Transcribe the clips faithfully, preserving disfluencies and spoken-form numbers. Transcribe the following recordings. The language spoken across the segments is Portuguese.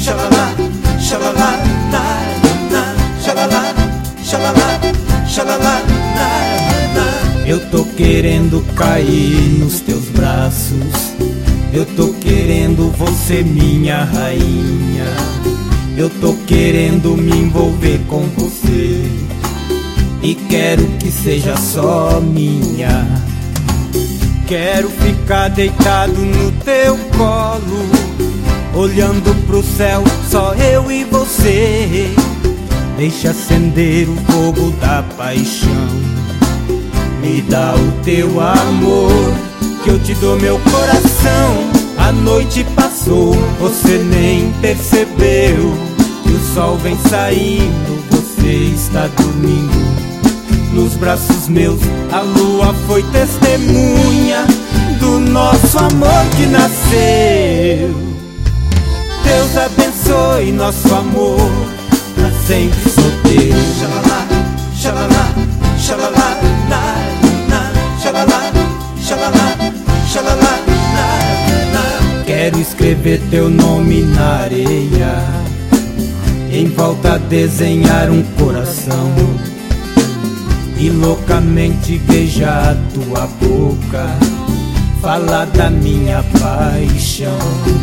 xalala, xalala, na, na, xalala, xalala, xalala, na, na. Eu tô querendo cair nos teus braços, eu tô querendo você, minha rainha. Eu tô querendo me envolver com você e quero que seja só minha. Quero ficar deitado no teu colo, olhando pro céu, só eu e você. Deixa acender o fogo da paixão, me dá o teu amor, que eu te dou meu coração. A noite passou, você nem percebeu que o sol vem saindo, você está dormindo nos braços meus. A lua foi testemunha do nosso amor que nasceu. Deus abençoe nosso amor, pra sempre solteiro. Xalala, xalala, xalala, na, na, xalala, xalala, xalala, na, na. Quero escrever teu nome na areia, em volta desenhar um coração e loucamente beijar tua boca, falar da minha paixão.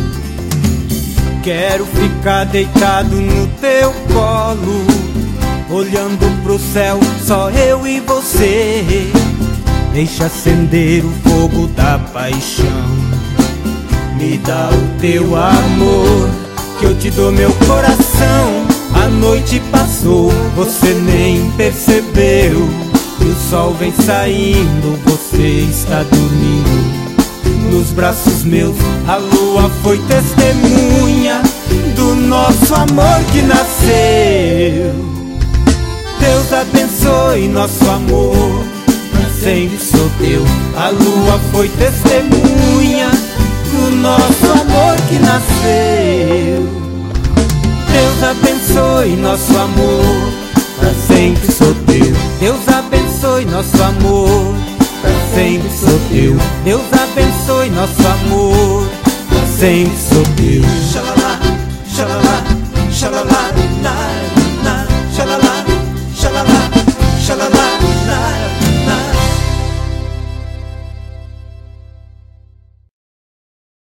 Quero ficar deitado no teu colo, olhando pro céu, só eu e você. Deixa acender o fogo da paixão, me dá o teu amor, que eu te dou meu coração. A noite passou, você nem percebeu que o sol vem saindo, você está dormindo nos braços meus. A lua foi testemunha do nosso amor que nasceu. Deus abençoe nosso amor, pra sempre sou teu. A lua foi testemunha do nosso amor que nasceu. Deus abençoe nosso amor, pra sempre sou teu. Deus abençoe nosso amor, pra sempre sou teu. Deus abençoe nosso amor, pra sempre sou teu. Xalala, xalala, xalala, na.